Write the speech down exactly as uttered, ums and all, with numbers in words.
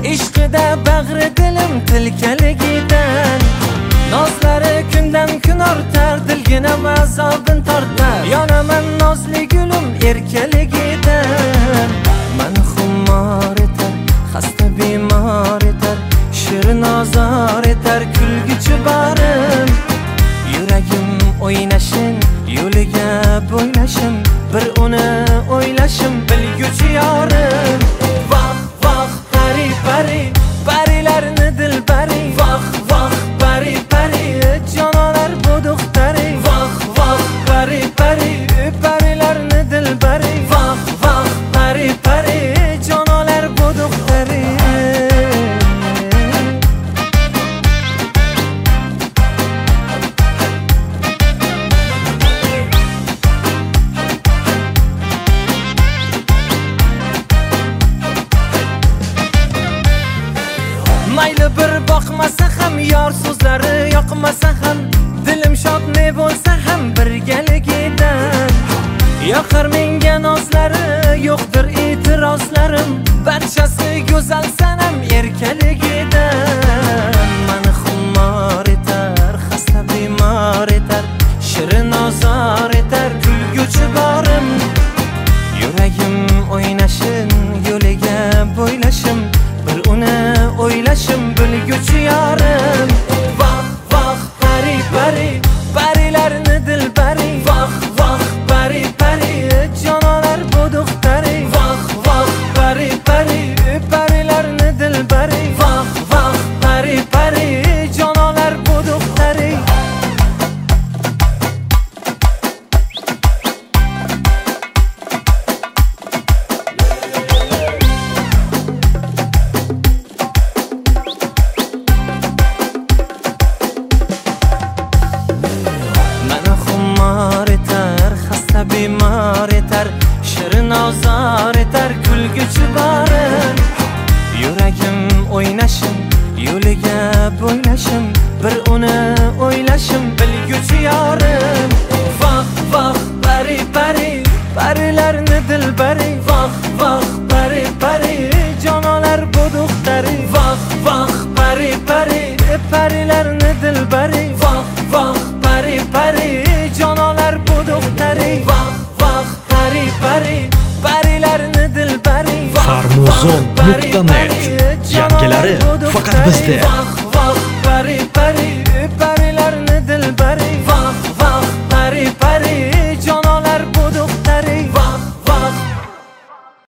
ishqida bag'ri dilim tilkaligidan. Nozlari kundan kun ortar, dilginam azobin tortar. Yonaman nozli gulim erkaligidan. Mani xumor etar, xasta bemor etar, shirin ozor etar kulguchi borim. Yuragim o'ynashin, yo'liga bo'ylashim, bir uni o'ylashim bilguchi yorim. Voh voh pari pari, parilarni dilbari. Voh voh pari pari, jonolar bu duxtari. Voh voh pari pari, parilarni dilbari. Voh voh pari pari, jonolar bu duxtari. Mayli bir boqmasa ham, yor so'zlari yoqmasa ham, dilim shod ne bo'lsa ham birgaligidan. Yoqar menga nozlari, yo'qdir e'tirozlarim, barchasi go'zal sanam erkaligidan. Mani xumor etar, xasta bemor etar, shirin ozor etar kulguchi borim. Yuragim o'ynashin, yo'liga bo'ylashim, bir uni o'ylashim bilguchi yorim. Voh voh pari pari, parilarni dilbari. Voh voh pari pari, jonolar bu duxtari. Voh voh pari pari, parilarni dilbari. Voh voh pari pari, jonolar bu duxtari. Bemor etar, shirin ozor etar kulguchi borim. Yuragim o'ynashim, yo'liga bo'ylashim, bir uni o'ylashim bilguchi yorim. Voh voh pari pari, parilarni dilbari. Voh voh pari pari, jonolar bu duxtari. Voh voh pari pari, parilarni dilbari. Voh voh pari pari, jonolar bu duxtari. Voh voh pari pari, parilarni dilbari. Farmuzon nuqta net yangilari faqat bizda.